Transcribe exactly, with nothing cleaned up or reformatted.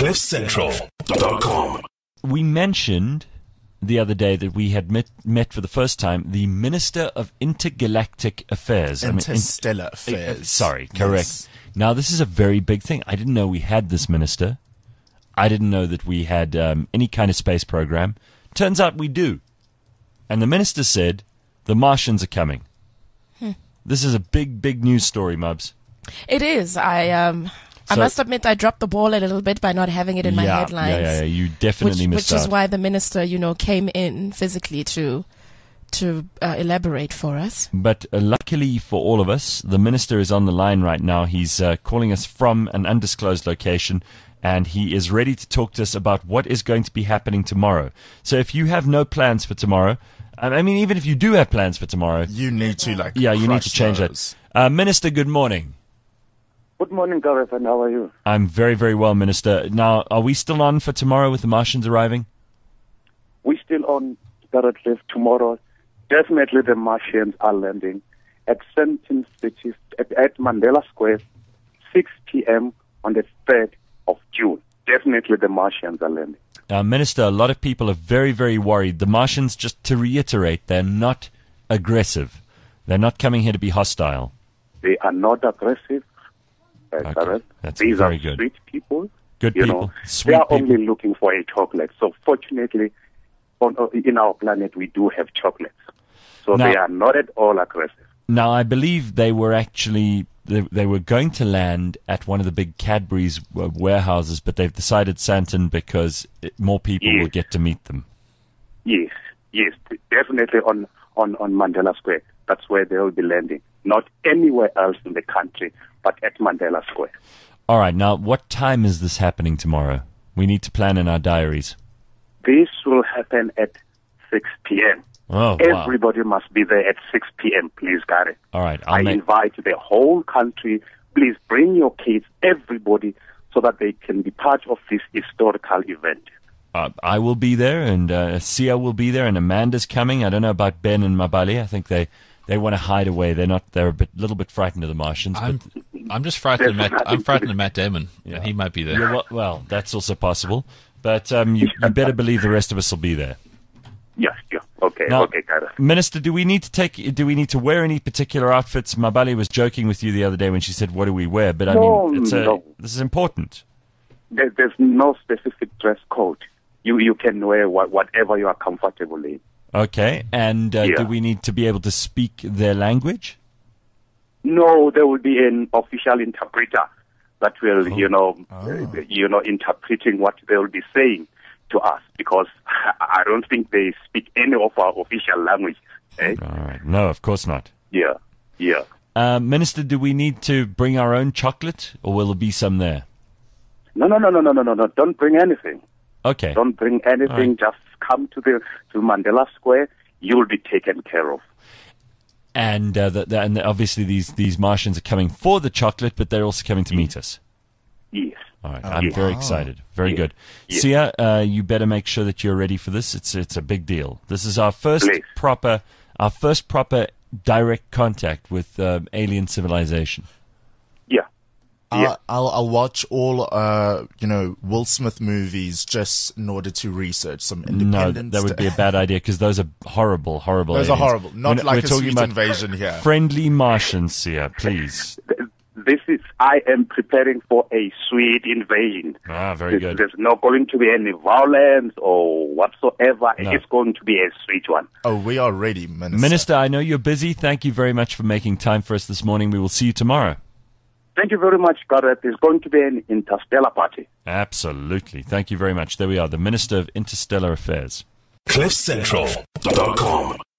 cliff central dot com. We mentioned the other day that we had met, met for the first time the Minister of Intergalactic Affairs. Interstellar I mean, in, Affairs. Uh, sorry, correct. Yes. Now, this is a very big thing. I didn't know we had this minister. I didn't know that we had um, any kind of space program. Turns out we do. And the minister said, the Martians are coming. Hmm. This is a big, big news story, Mubs. It is. I um, I So- must admit I dropped the ball a little bit by not having it in my yeah, headlines. Yeah, yeah, yeah. You definitely which, missed which out. is why the minister, you know, came in physically to to uh, elaborate for us. But uh, luckily for all of us, the minister is on the line right now. He's uh, calling us from an undisclosed location, and he is ready to talk to us about what is going to be happening tomorrow. So if you have no plans for tomorrow, I mean, even if you do have plans for tomorrow, You need to, like, yeah, you need to crush change those. that. Uh, Minister, good morning. Good morning, Gareth, and how are you? I'm very, very well, Minister. Now, are we still on for tomorrow with the Martians arriving? We're still on Gareth Cliff tomorrow. Definitely the Martians are landing at seventeen cities at, at Mandela Square, six p.m. on the third of June. Definitely the Martians are landing. Uh, Minister, a lot of people are very, very worried. The Martians, just to reiterate, they're not aggressive. They're not coming here to be hostile. They are not aggressive, uh, Okay, Gareth. that's These very are good. sweet people. Good You people, know, sweet they are people. only looking for a chocolate. So fortunately, on, uh, in our planet, we do have chocolates. So Now- they are not at all aggressive. Now, I believe they were actually they, they were going to land at one of the big Cadbury's uh, warehouses, but they've decided Santon because it, more people Yes. will get to meet them. Yes, yes, definitely on, on, on Mandela Square. That's where they will be landing. Not anywhere else in the country, but at Mandela Square. All right, now, what time is this happening tomorrow? We need to plan in our diaries. This will happen at six p.m. Oh, wow. Everybody must be there at six p.m., please, Gary. All right, I'll I make... invite the whole country. Please bring your kids, everybody, so that they can be part of this historical event. Uh, I will be there, and uh, Sia will be there, and Amanda's coming. I don't know about Ben and Mabali. I think they, they want to hide away. They're not. They're a bit, little bit frightened of the Martians. I'm, but I'm just frightened of There's Matt. nothing I'm to frightened do. of Matt Damon, Yeah. and he might be there. yeah, well, well, that's also possible. But um, you, you better believe the rest of us will be there. Yes, yeah. Okay, Now, okay, Gary. Minister, do we need to take? Do we need to wear any particular outfits? Mabali was joking with you the other day when she said, "What do we wear?" But I No, mean, it's a, no. this is important. There, there's no specific dress code. You you can wear what, whatever you are comfortable in. Okay, and uh, Yeah. do we need to be able to speak their language? No, there will be an official interpreter that will, Oh. you know, uh, you know, interpreting what they will be saying to us, because I don't think they speak any of our official language. Eh? All right. No, of course not. Yeah, yeah. Uh, Minister, do we need to bring our own chocolate, or will there be some there? No, no, no, no, no, no, no, no. Don't bring anything. Okay. Don't bring anything. All right. Just come to the to Mandela Square. You'll be taken care of. And uh, the, the, and obviously these these Martians are coming for the chocolate, but they're also coming to meet us. Yes. All right. I'm yes. very excited. Very Yes. good. Yes. Sia, uh, you better make sure that you're ready for this. It's it's a big deal. This is our first Please. proper our first proper direct contact with uh, alien civilization. Yeah. Yeah. I'll, I'll, I'll watch all, uh, you know, Will Smith movies just in order to research some No, independent. that would be a bad idea because those are horrible, horrible. Those are aliens. horrible. Not We're- like we're a talking sweet about invasion here. friendly Martians, Sia, please. This is, I am preparing for a sweet invasion. Ah, very There's- good. There's not going to be any violence or whatsoever. No. It's going to be a sweet one. Oh, we are ready, Minister. Minister, I know you're busy. Thank you very much for making time for us this morning. We will see you tomorrow. Thank you very much, Gareth. There's going to be an interstellar party. Absolutely. Thank you very much. There we are, the Minister of Interstellar Affairs. cliff central dot com